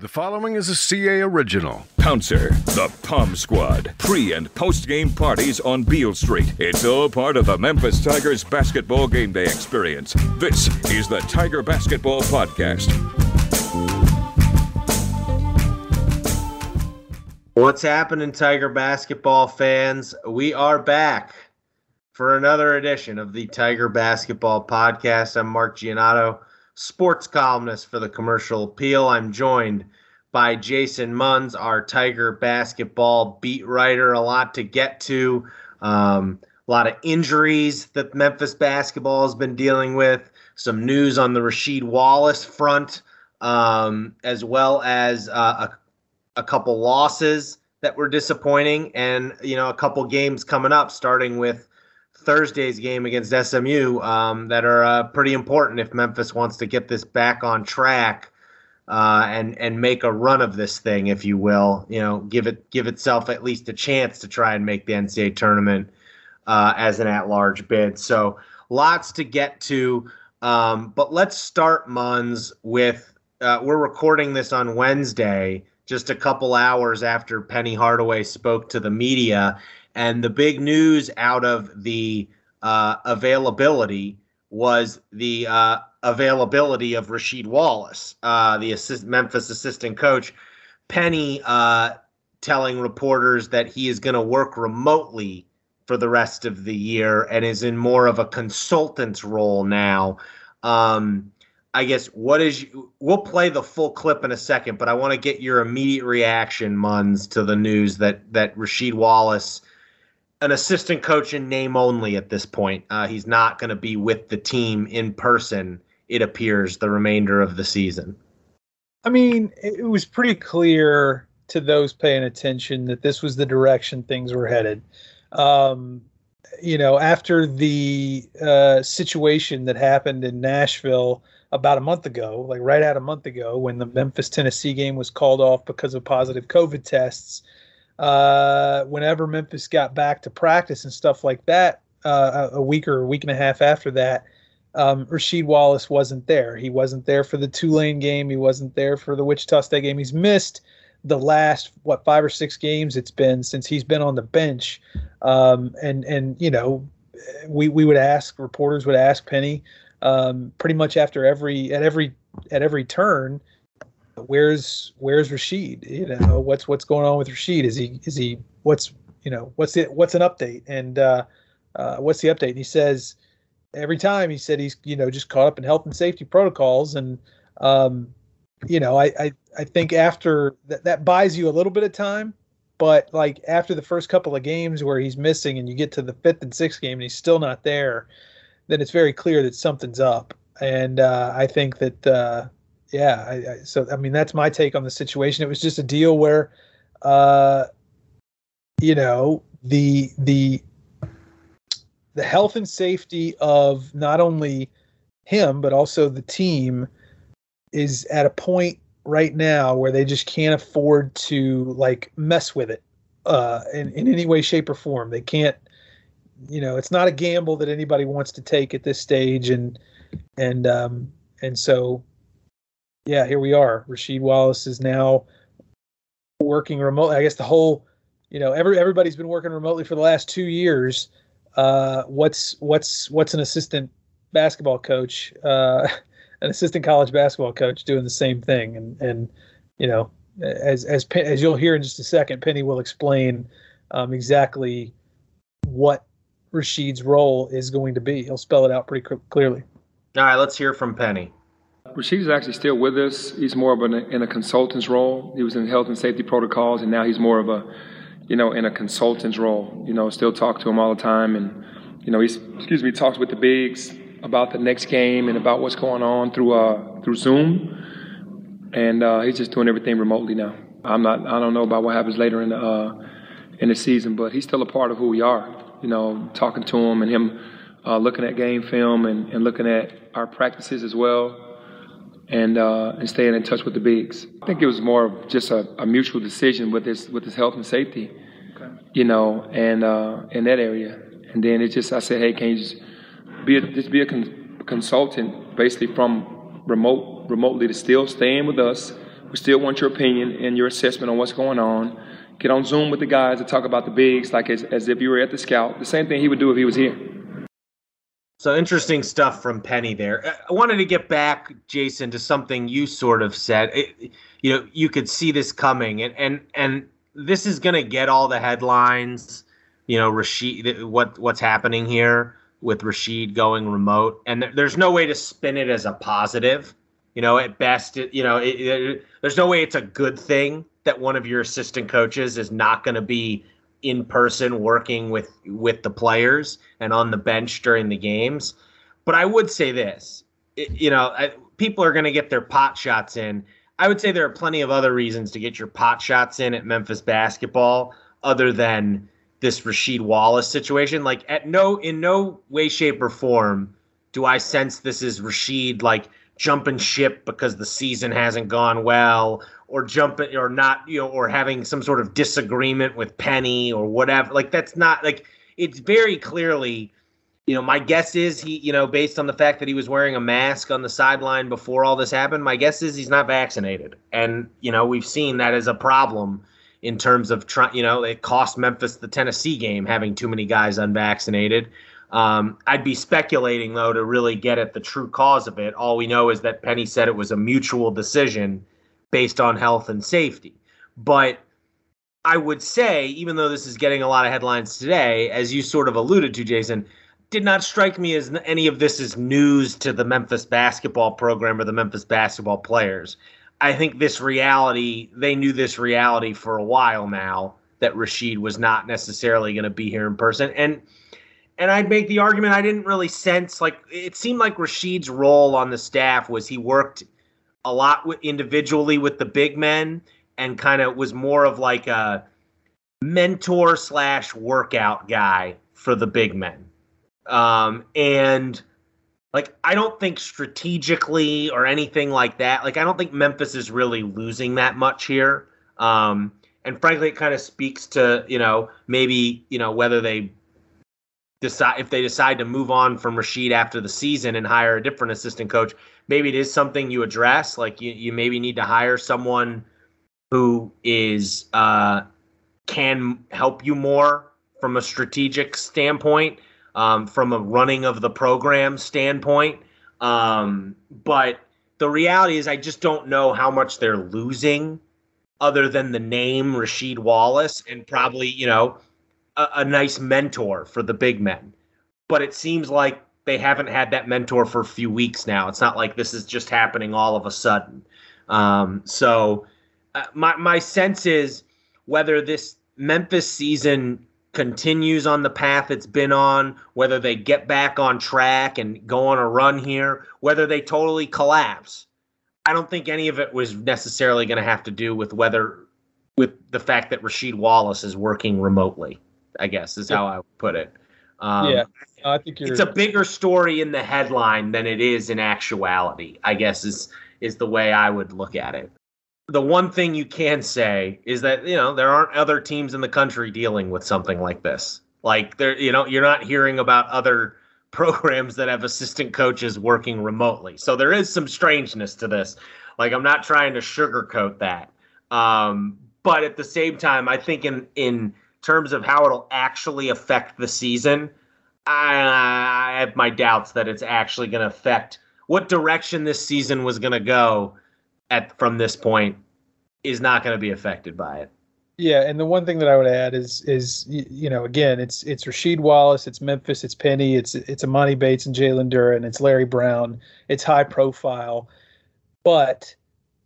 The following is a CA original. Pouncer, the Palm Squad, pre- and post-game parties on Beale Street. It's all part of the Memphis Tigers basketball game day experience. This is the Tiger Basketball Podcast. What's happening, Tiger basketball fans? We are back for another edition of the Tiger Basketball Podcast. I'm Mark Giannotto, sports columnist for the Commercial Appeal. I'm joined by Jason Munz, our Tiger basketball beat writer. A lot to get to. A lot of injuries that Memphis basketball has been dealing with. Some news on the Rasheed Wallace front, as well as a couple losses that were disappointing, and a couple games coming up, starting with Thursday's game against SMU, that are pretty important if Memphis wants to get this back on track and make a run of this thing, if you will. Give itself at least a chance to try and make the NCAA tournament as an at-large bid. So lots to get to, but let's start, Munz, with we're recording this on Wednesday, just a couple hours after Penny Hardaway spoke to the media. And the big news out of the availability was the availability of Rasheed Wallace, the Memphis assistant coach. Penny telling reporters that he is going to work remotely for the rest of the year and is in more of a consultant's role now. I guess we'll play the full clip in a second, but I want to get your immediate reaction, Munz, to the news that Rasheed Wallace, an assistant coach in name only at this point, he's not going to be with the team in person, it appears, the remainder of the season. I mean, it was pretty clear to those paying attention that this was the direction things were headed. After the situation that happened in Nashville about a month ago, like right at a month ago, when the Memphis-Tennessee game was called off because of positive COVID tests, whenever Memphis got back to practice and stuff like that, a week or a week and a half after that, Rasheed Wallace wasn't there. He wasn't there for the Tulane game. He wasn't there for the Wichita State game. He's missed the last, 5 or 6 games it's been since he's been on the bench. We would ask, reporters would ask Penny, pretty much after every turn, where's Rasheed? What's going on with Rasheed? Is he what's an update? And what's the update? And he says every time he said he's just caught up in health and safety protocols. And I think after that buys you a little bit of time, but like after the first couple of games where he's missing and you get to the 5th and 6th game and he's still not there, then it's very clear that something's up. And I think that, so that's my take on the situation. It was just a deal where, the health and safety of not only him, but also the team is at a point right now where they just can't afford to mess with it in any way, shape, or form. They can't, it's not a gamble that anybody wants to take at this stage. And so, yeah, here we are. Rasheed Wallace is now working remotely. I guess the whole, everybody's been working remotely for the last 2 years. What's an assistant basketball coach, an assistant college basketball coach doing the same thing? And as you'll hear in just a second, Penny will explain exactly what Rasheed's role is going to be. He'll spell it out pretty clearly. All right, let's hear from Penny. Rasheed is actually still with us. He's more of in a consultant's role. He was in health and safety protocols, and now he's more of in a consultant's role. Still talk to him all the time, and he talks with the bigs about the next game and about what's going on through Zoom, and he's just doing everything remotely now. I don't know about what happens later in the season, but he's still a part of who we are. Talking to him and him looking at game film and looking at our practices as well, and staying in touch with the bigs. I think it was more of just a mutual decision with his health and safety, and in that area. And then I said, hey, can you just be a consultant, basically from remotely to still staying with us, We still want your opinion and your assessment on what's going on. Get on Zoom with the guys to talk about the bigs like as if you were at the Scout. The same thing he would do if he was here. So interesting stuff from Penny there. I wanted to get back, Jason, to something you sort of said. You could see this coming, and this is going to get all the headlines. Rashid, what's happening here with Rashid going remote, and there's no way to spin it as a positive. At best, there's no way it's a good thing that one of your assistant coaches is not going to be in person working with the players and on the bench during the games. But I would say this, people are going to get their pot shots in. I would say there are plenty of other reasons to get your pot shots in at Memphis basketball other than this Rasheed Wallace situation. Like in no way, shape, or form do I sense this is Rasheed like jumping ship because the season hasn't gone well, or jumping or not, or having some sort of disagreement with Penny or whatever. Like that's not like, it's very clearly, my guess is he, based on the fact that he was wearing a mask on the sideline before all this happened, my guess is he's not vaccinated. And, we've seen that as a problem in terms of it cost Memphis the Tennessee game having too many guys unvaccinated. I'd be speculating, though, to really get at the true cause of it. All we know is that Penny said it was a mutual decision based on health and safety. But I would say, even though this is getting a lot of headlines today, as you sort of alluded to, Jason, did not strike me as any of this is news to the Memphis basketball program or the Memphis basketball players. I think this reality, they knew this reality for a while now, that Rasheed was not necessarily going to be here in person. And I'd make the argument I didn't really sense, like, it seemed like Rasheed's role on the staff was he worked a lot individually with the big men and kind of was more of like a mentor / workout guy for the big men. And like, I don't think strategically or anything like that, like, I don't think Memphis is really losing that much here. And frankly, it kind of speaks to, maybe, whether they decide to move on from Rasheed after the season and hire a different assistant coach. Maybe it is something you address. Like you maybe need to hire someone who is can help you more from a strategic standpoint, from a running of the program standpoint. But the reality is I just don't know how much they're losing other than the name Rasheed Wallace and probably, a nice mentor for the big men. But it seems like they haven't had that mentor for a few weeks now. It's not like this is just happening all of a sudden. So my sense is whether this Memphis season continues on the path it's been on, whether they get back on track and go on a run here, whether they totally collapse, I don't think any of it was necessarily going to have to do with the fact that Rasheed Wallace is working remotely, I guess is how I would put it. I think it's a bigger story in the headline than it is in actuality, I guess is the way I would look at it. The one thing you can say is that, there aren't other teams in the country dealing with something like this. Like you're not hearing about other programs that have assistant coaches working remotely. So there is some strangeness to this. Like, I'm not trying to sugarcoat that. But at the same time, I think in terms of how it'll actually affect the season, I have my doubts that it's actually going to affect what direction this season was going to go from this point is not going to be affected by it. Yeah, and the one thing that I would add is again, it's Rasheed Wallace, it's Memphis, it's Penny, it's Amani Bates and Jalen Duren, it's Larry Brown, it's high profile, but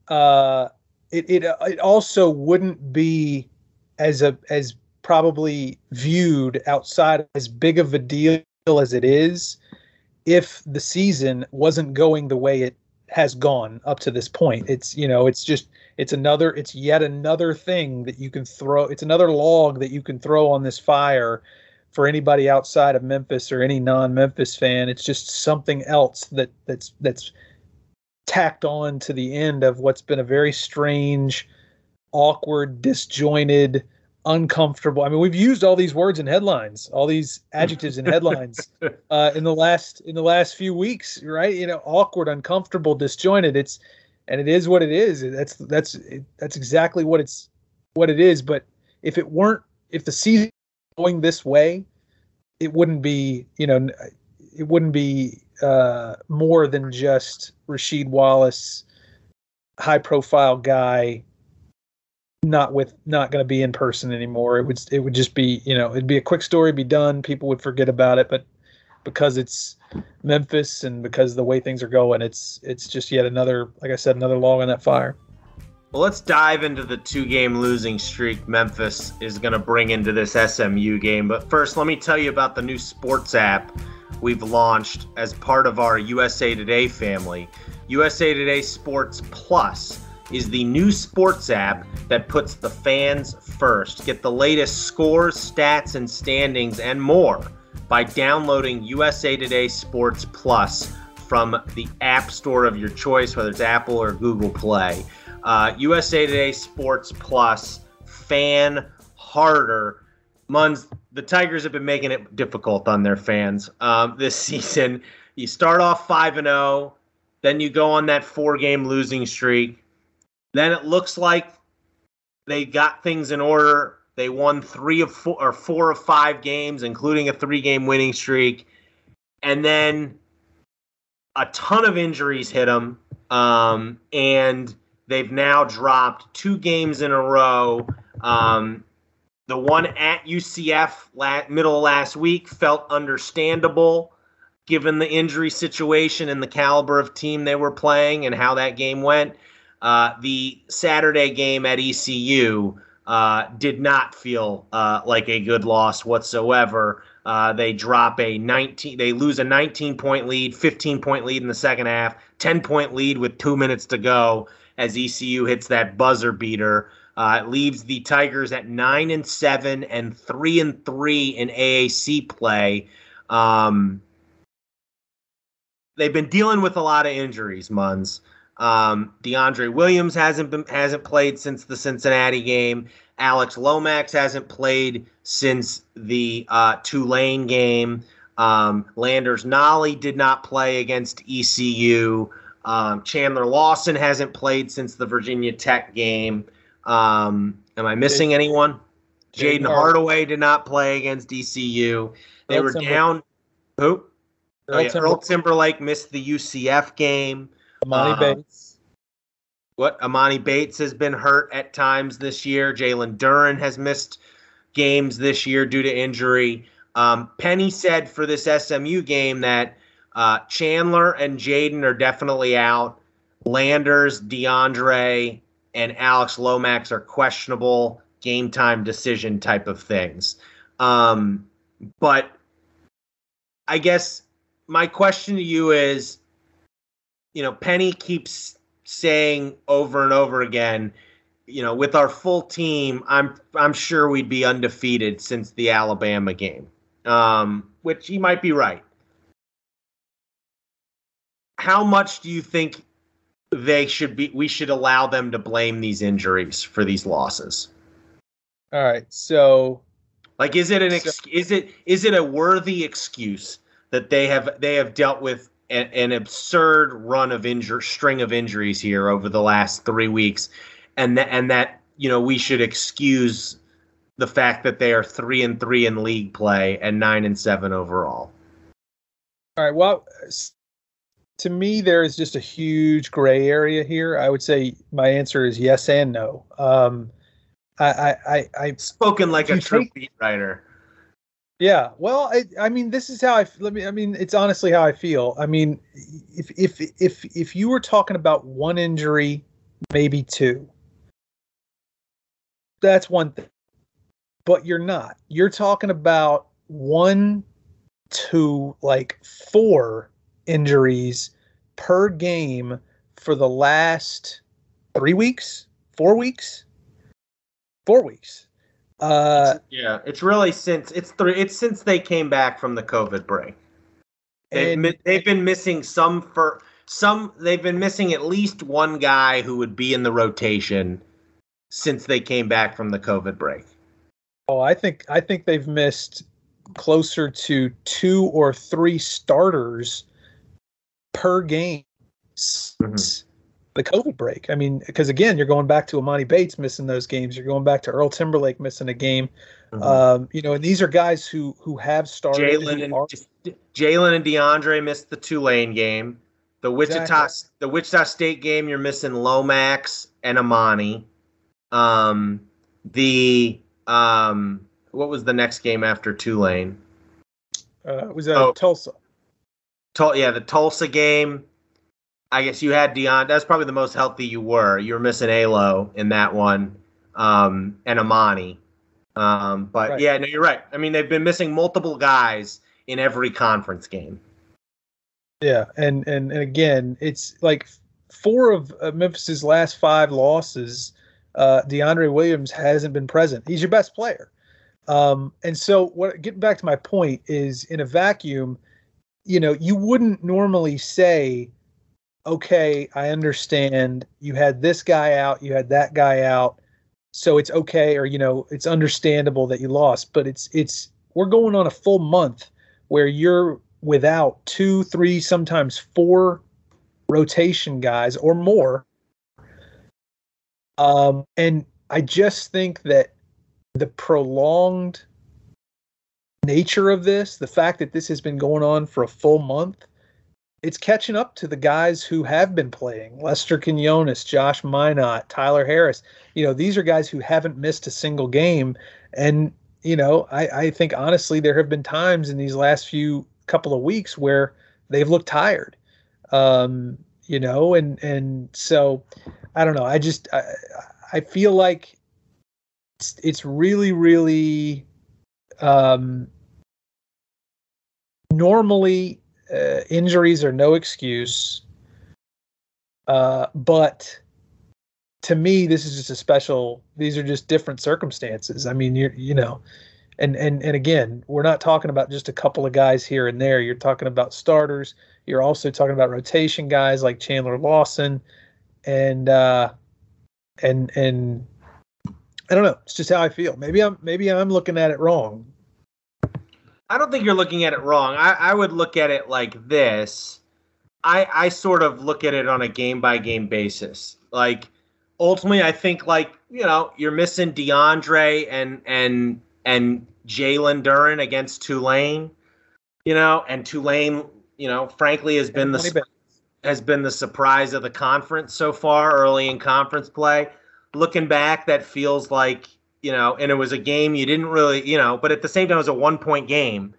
it also wouldn't be as probably viewed outside as big of a deal as it is if the season wasn't going the way it has gone up to this point. It's yet another thing that you can throw. It's another log that you can throw on this fire for anybody outside of Memphis or any non-Memphis fan. It's just something else that's tacked on to the end of what's been a very strange, awkward, disjointed, uncomfortable. I mean, we've used all these words in headlines, all these adjectives in headlines in the last few weeks, right? Awkward, uncomfortable, disjointed. and it is what it is. That's exactly what it is. But if the season was going this way, it wouldn't be, more than just Rasheed Wallace, high profile guy, not going to be in person anymore. It would just be, it'd be a quick story, be done. People would forget about it, but because it's Memphis and because of the way things are going, it's just yet another, like I said, another log on that fire. Well, let's dive into the 2-game losing streak Memphis is going to bring into this SMU game. But first, let me tell you about the new sports app we've launched as part of our USA Today family. USA Today Sports Plus is the new sports app that puts the fans first. Get the latest scores, stats, and standings and more by downloading USA Today Sports Plus from the App Store of your choice, whether it's Apple or Google Play. USA Today Sports Plus, fan harder. Muns, the Tigers have been making it difficult on their fans this season. You start off 5-0, then you go on that 4-game losing streak. Then it looks like they got things in order. They won 4 of 5 games, including a 3-game winning streak. And then a ton of injuries hit them, and they've now dropped 2 games in a row. The one at UCF middle of last week felt understandable given the injury situation and the caliber of team they were playing and how that game went. The Saturday game at ECU did not feel like a good loss whatsoever. They lose a 19-point lead, 15-point lead in the second half, 10-point lead with 2 minutes to go as ECU hits that buzzer beater. It leaves the Tigers at 9-7 and 3-3 in AAC play. They've been dealing with a lot of injuries, Muns. DeAndre Williams hasn't played since the Cincinnati game. Alex Lomax hasn't played since the Tulane game. Landers Nolly did not play against ECU. Chandler Lawson hasn't played since the Virginia Tech game. Am I missing anyone? Jaden Hardaway did not play against ECU. They were down. Who? Earl Timberlake missed the UCF game. Amani Bates. Amani Bates has been hurt at times this year. Jalen Duren has missed games this year due to injury. Penny said for this SMU game that Chandler and Jaden are definitely out. Landers, DeAndre, and Alex Lomax are questionable game time decision type of things. But I guess my question to you is, Penny keeps saying over and over again, with our full team, I'm sure we'd be undefeated since the Alabama game, which he might be right. How much do you think we should allow them to blame these injuries for these losses? All right. So is it a worthy excuse that they have dealt with an absurd run of string of injuries here over the last 3 weeks, and that we should excuse the fact that they are 3-3 in league play and 9-7 overall? All right. Well, to me, there is just a huge gray area here. I would say my answer is yes and no. I've spoken like a true beat writer. Yeah, well, this is how it's honestly how I feel. I mean, if you were talking about one injury, maybe 2, that's one thing. But you're not. You're talking about 1 to 4 injuries per game for the last 3 weeks, 4 weeks, 4 weeks. It's really since since they came back from the COVID break. They've been missing they've been missing at least one guy who would be in the rotation since they came back from the COVID break. Oh, I think they've missed closer to 2 or 3 starters per game since the COVID break. I mean, because again, you're going back to Amani Bates missing those games. You're going back to Earl Timberlake missing a game. Mm-hmm. And these are guys who have started. Jalen and DeAndre missed the Tulane game. The Wichita State game, you're missing Lomax and Amani. What was the next game after Tulane? It was Tulsa. The Tulsa game. I guess you had Deion. That's probably the most healthy you were. You were missing Alo in that one, and Amani. Right. Yeah, no, you're right. I mean, they've been missing multiple guys in every conference game. Yeah, and again, it's like 4 of Memphis's last 5 losses, DeAndre Williams hasn't been present. He's your best player. And so getting back to my point is, in a vacuum, you wouldn't normally say, okay, I understand you had this guy out, you had that guy out, so it's okay, or it's understandable that you lost. But it's we're going on a full month where you're without 2, 3, sometimes 4 rotation guys or more. And I just think that the prolonged nature of this, the fact that this has been going on for a full month, it's catching up to the guys who have been playing. Lester Quinones, Josh Minot, Tyler Harris. These are guys who haven't missed a single game. And, I think honestly there have been times in these last couple of weeks where they've looked tired. And so I don't know. I feel like it's really, really normally injuries are no excuse. But to me, this is just these are just different circumstances. I mean, and again, we're not talking about just a couple of guys here and there. You're talking about starters. You're also talking about rotation guys like Chandler Lawson, and I don't know. It's just how I feel. Maybe I'm looking at it wrong. I don't think you're looking at it wrong. I would look at it like this. I sort of look at it on a game by game basis. Like, ultimately, I think you're missing DeAndre and Jalen Duren against Tulane, and Tulane, frankly has been the surprise of the conference so far early in conference play. Looking back, that feels like, and it was a game you didn't really, but at the same time, it was a 1-point game,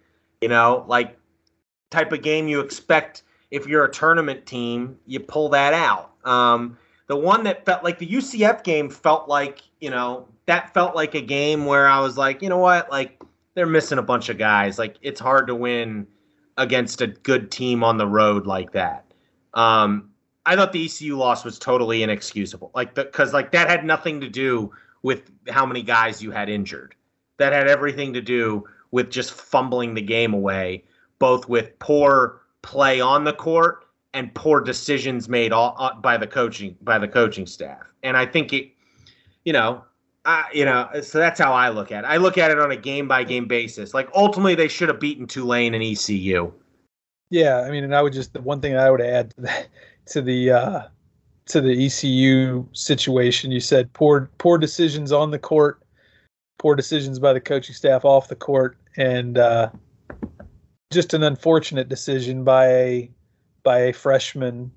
type of game you expect if you're a tournament team, you pull that out. The one that felt like the UCF game felt like, that felt like a game where I was like, you know what, they're missing a bunch of guys. It's hard to win against a good team on the road like that. I thought the ECU loss was totally inexcusable. Because that had nothing to do with how many guys you had injured. That had everything to do with just fumbling the game away, both with poor play on the court and poor decisions made by the coaching staff. And I think it, so that's how I look at it. I look at it on a game by game basis. Ultimately, they should have beaten Tulane and ECU. Yeah, I mean, and the one thing I would add to the ECU situation, you said poor decisions on the court, poor decisions by the coaching staff off the court, and just an unfortunate decision by a freshman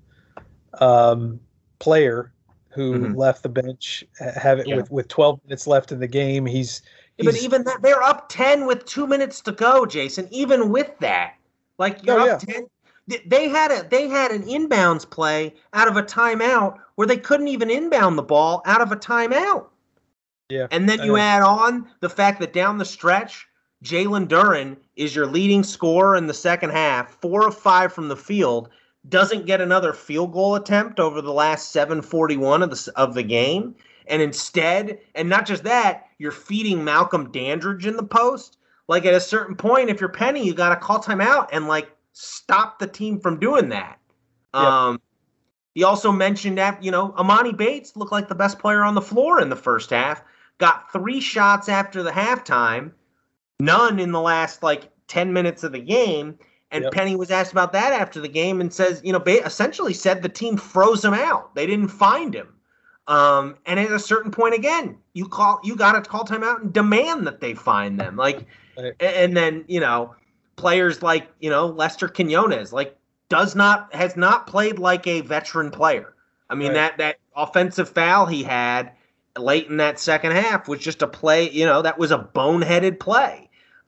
player who left the bench, with 12 minutes left in the game. But even that, they're up 10 with 2 minutes to go, Jason. Even with that, up 10. They had an inbounds play out of a timeout where they couldn't even inbound the ball out of a timeout. Yeah, and then you add on the fact that down the stretch, Jalen Duren is your leading scorer in the second half, 4 of 5 from the field, doesn't get another field goal attempt over the last 7:41 of the game, and instead, and not just that, you're feeding Malcolm Dandridge in the post. At a certain point, if you're Penny, you got to call timeout and stop the team from doing that. Yep. He also mentioned that, Amani Bates looked like the best player on the floor in the first half, got 3 shots after the halftime, none in the last 10 minutes of the game. And Yep. Penny was asked about that after the game and says, essentially said the team froze him out. They didn't find him. And at a certain point, again, you got to call timeout and demand that they find them. Like, Right. and then, players like, Lester Quinones, like, has not played like a veteran player. I mean, Right. that offensive foul he had late in that second half was just a play, that was a boneheaded play.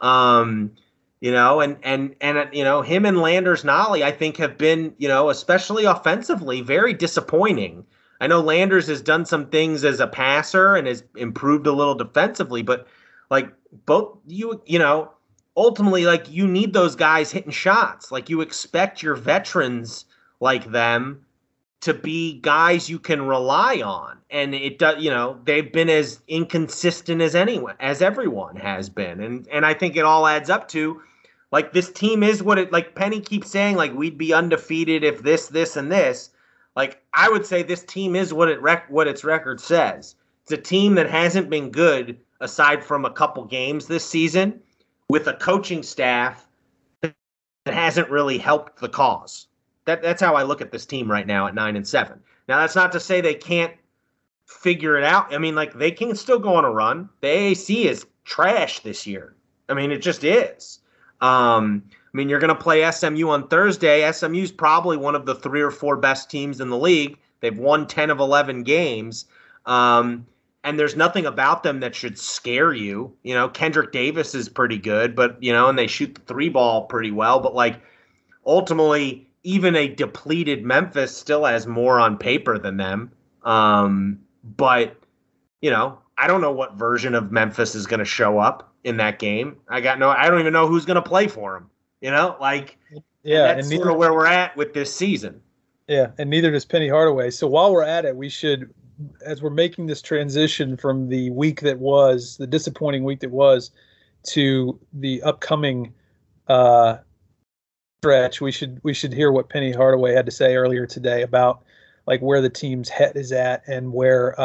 Him and Landers Nolley, I think, have been, especially offensively, very disappointing. I know Landers has done some things as a passer and has improved a little defensively, but like both ultimately, like, you need those guys hitting shots. Like, you expect your veterans like them to be guys you can rely on. And it does, they've been as inconsistent as everyone has been. And I think it all adds up to, like, this team is what it, like Penny keeps saying, like, we'd be undefeated if this, and this. Like, I would say this team is what its record says. It's a team that hasn't been good aside from a couple games this season, with a coaching staff that hasn't really helped the cause. That's how I look at this team right now at 9-7. Now, that's not to say they can't figure it out. I mean, like, they can still go on a run. The AAC is trash this year. I mean, it just is. You're going to play SMU on Thursday. SMU is probably one of the 3 or 4 best teams in the league. They've won 10 of 11 games. And there's nothing about them that should scare you. Kendrick Davis is pretty good, but, and they shoot the 3 ball pretty well. But, like, ultimately, even a depleted Memphis still has more on paper than them. But, I don't know what version of Memphis is going to show up in that game. I don't even know who's going to play for them. That's sort of where we're at with this season. Yeah, and neither does Penny Hardaway. So while we're at it, we should, as we're making this transition from the week that was, the disappointing week that was, to the upcoming stretch, we should hear what Penny Hardaway had to say earlier today about, like, where the team's head is at and where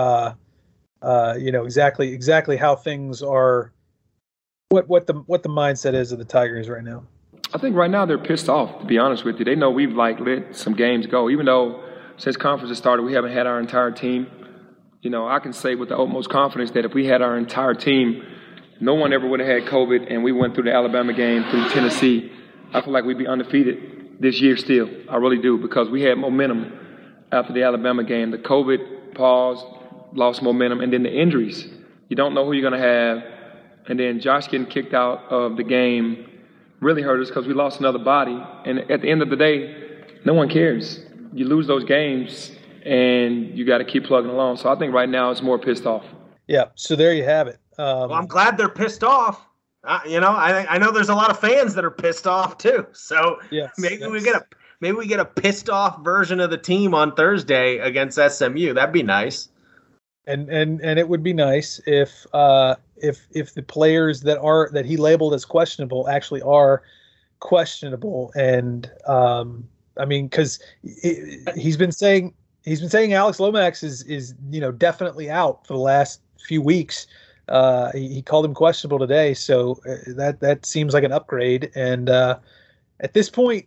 exactly how things are, what the mindset is of the Tigers right now. I think right now they're pissed off, to be honest with you. They know we've, like, let some games go. Even though since conference has started, we haven't had our entire team. I can say with the utmost confidence that if we had our entire team, no one ever would have had COVID, and we went through the Alabama game, through Tennessee, I feel like we'd be undefeated this year still. I really do, because we had momentum after the Alabama game. The COVID pause, lost momentum, and then the injuries. You don't know who you're going to have. And then Josh getting kicked out of the game really hurt us because we lost another body. And at the end of the day, no one cares. You lose those games, and you got to keep plugging along. So I think right now it's more pissed off. Yeah, so there you have it. Well, I'm glad they're pissed off. I know there's a lot of fans that are pissed off too. So yes, maybe we get a pissed off version of the team on Thursday against SMU. That'd be nice. And it would be nice if the players that he labeled as questionable actually are questionable. And because he's been saying Alex Lomax is definitely out for the last few weeks. He called him questionable today, so that seems like an upgrade. And at this point,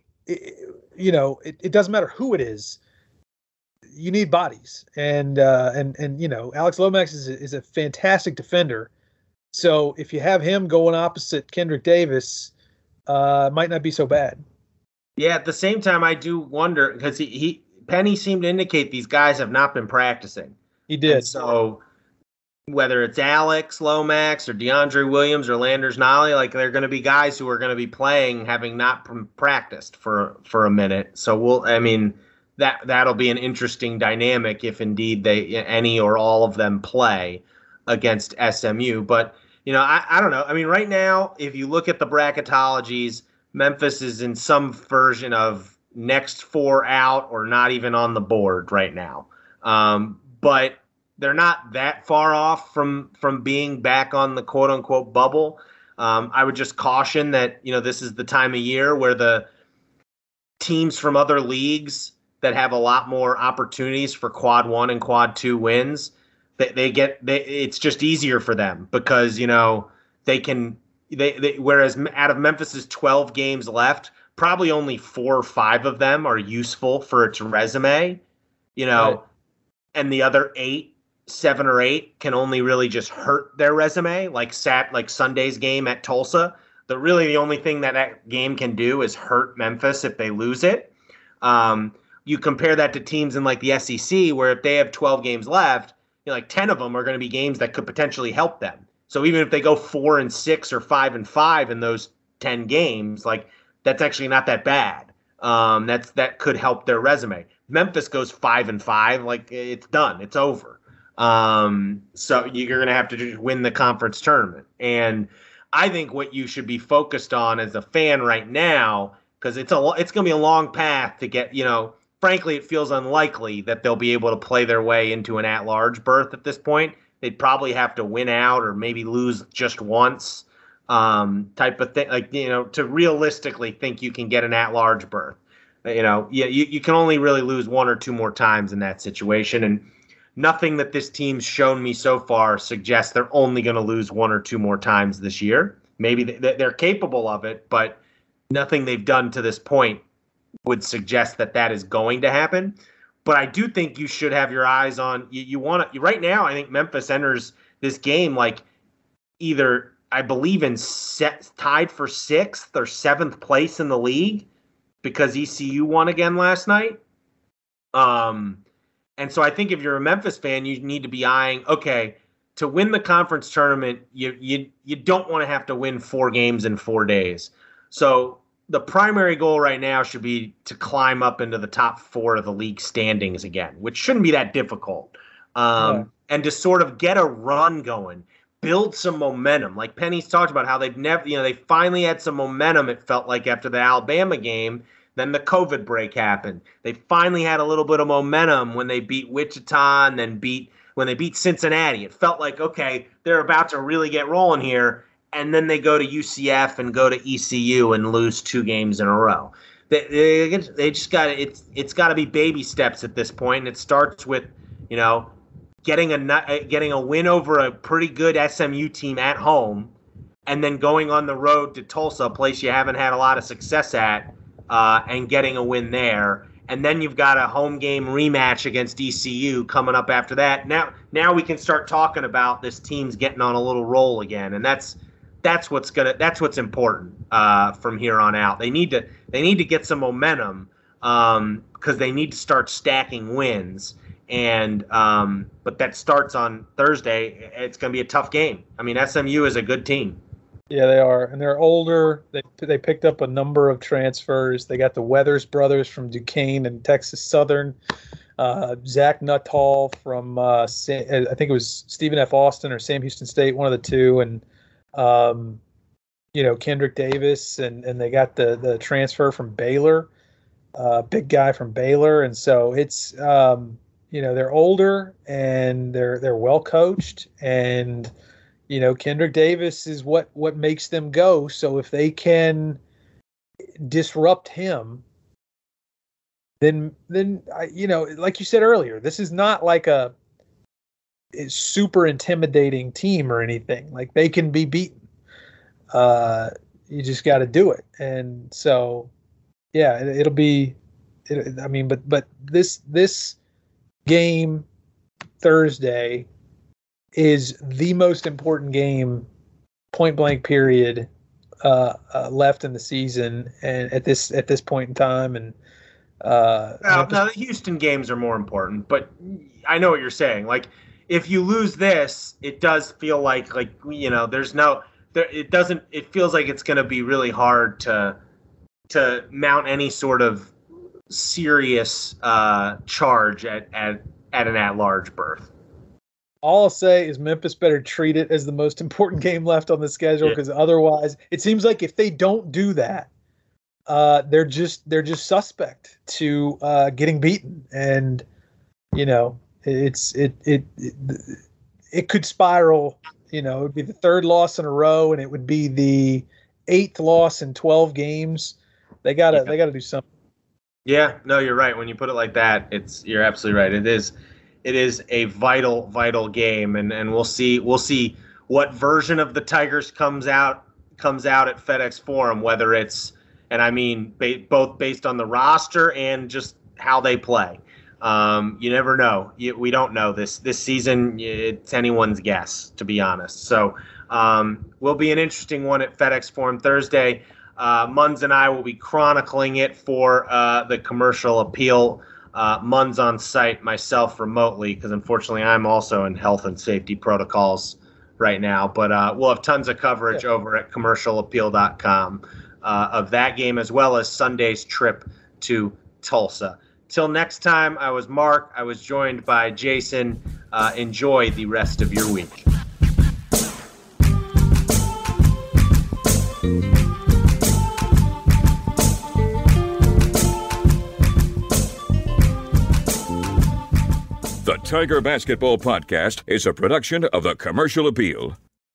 it doesn't matter who it is. You need bodies, and Alex Lomax is a fantastic defender. So if you have him going opposite Kendrick Davis, it might not be so bad. Yeah, at the same time, I do wonder, because Penny seemed to indicate these guys have not been practicing. He did. And so whether it's Alex Lomax or DeAndre Williams or Landers Nolley, like, they're going to be guys who are going to be playing having not practiced for a minute. So that'll be an interesting dynamic if indeed any or all of them play against SMU. But, I don't know. I mean, right now, if you look at the bracketologies, Memphis is in some version of next 4 out or not even on the board right now. But they're not that far off from being back on the quote unquote bubble. I would just caution that, this is the time of year where the teams from other leagues that have a lot more opportunities for quad 1 and quad 2 wins, it's just easier for them because, whereas out of Memphis's 12 games left, probably only 4 or 5 of them are useful for its resume, Right. and the other 7 or 8 can only really just hurt their resume, like Sunday's game at Tulsa. The only thing that game can do is hurt Memphis if they lose it. You compare that to teams in like the SEC, where if they have 12 games left, like 10 of them are going to be games that could potentially help them. So even if they go 4-6 or 5-5 in those 10 games, like that's actually not that bad. That could help their resume. Memphis goes 5-5, like it's done, it's over. So you're going to have to just win the conference tournament. And I think what you should be focused on as a fan right now, because it's going to be a long path to get, frankly, it feels unlikely that they'll be able to play their way into an at-large berth at this point. They'd probably have to win out or maybe lose just once, type of thing. Like, to realistically think you can get an at-large berth. You can only really lose 1 or 2 more times in that situation. And nothing that this team's shown me so far suggests they're only going to lose 1 or 2 more times this year. Maybe they're capable of it, but nothing they've done to this point would suggest that is going to happen. But I do think you should have your eyes on you want to right now. I think Memphis enters this game like either, I believe, tied for 6th or 7th place in the league because ECU won again last night. And so I think if you're a Memphis fan, you need to be eyeing, okay, to win the conference tournament, you don't want to have to win 4 games in 4 days. So the primary goal right now should be to climb up into the top 4 of the league standings again, which shouldn't be that difficult. And to sort of get a run going, build some momentum. Like Penny's talked about how they finally had some momentum, it felt like, after the Alabama game. Then the COVID break happened. They finally had a little bit of momentum when they beat Wichita and then when they beat Cincinnati. It felt like, okay, they're about to really get rolling here. And then they go to UCF and go to ECU and lose 2 games in a row. They just got it's got to be baby steps at this point, and it starts with getting a win over a pretty good SMU team at home, and then going on the road to Tulsa, a place you haven't had a lot of success at. And getting a win there. And then you've got a home game rematch against ECU coming up after that. Now we can start talking about this team's getting on a little roll again. And that's what's important from here on out. They need to get some momentum because they need to start stacking wins. And but that starts on Thursday. It's going to be a tough game. I mean, SMU is a good team. Yeah, they are, and they're older. They picked up a number of transfers. They got the Weathers brothers from Duquesne and Texas Southern, Zach Nuttall from I think it was Stephen F. Austin or Sam Houston State, one of the two, and Kendrick Davis, and they got the transfer from Baylor, big guy from Baylor, and so it's they're older and they're well coached and. Kendrick Davis is what makes them go. So if they can disrupt him, then like you said earlier, this is not like a super intimidating team or anything. Like they can be beaten. You just got to do it. And so, yeah, it'll be. But this game Thursday is the most important game, point blank period, left in the season, and at this point in time. And the Houston games are more important, but I know what you're saying. Like, if you lose this, it does feel like it feels like it's going to be really hard to mount any sort of serious charge at an at-large berth. All I'll say is Memphis better treat it as the most important game left on the schedule, because otherwise, it seems like if they don't do that, they're just suspect to getting beaten, and it could spiral. It would be the 3rd loss in a row, and it would be the 8th loss in 12 games. They gotta do something. Yeah, no, you're right. When you put it like that, you're absolutely right. It is a vital game, and we'll see what version of the Tigers comes out at FedEx Forum, whether it's And I mean both based on the roster and just how they play. You never know. We don't know this season. It's anyone's guess, to be honest. So will be an interesting one at FedEx Forum Thursday. Munz and I will be chronicling it for the Commercial Appeal. Munz on site, myself remotely, because unfortunately I'm also in health and safety protocols right now. But we'll have tons of coverage over at commercialappeal.com of that game, as well as Sunday's trip to Tulsa. Till next time, I was Mark. I was joined by Jason. Enjoy the rest of your week. The Tiger Basketball Podcast is a production of the Commercial Appeal.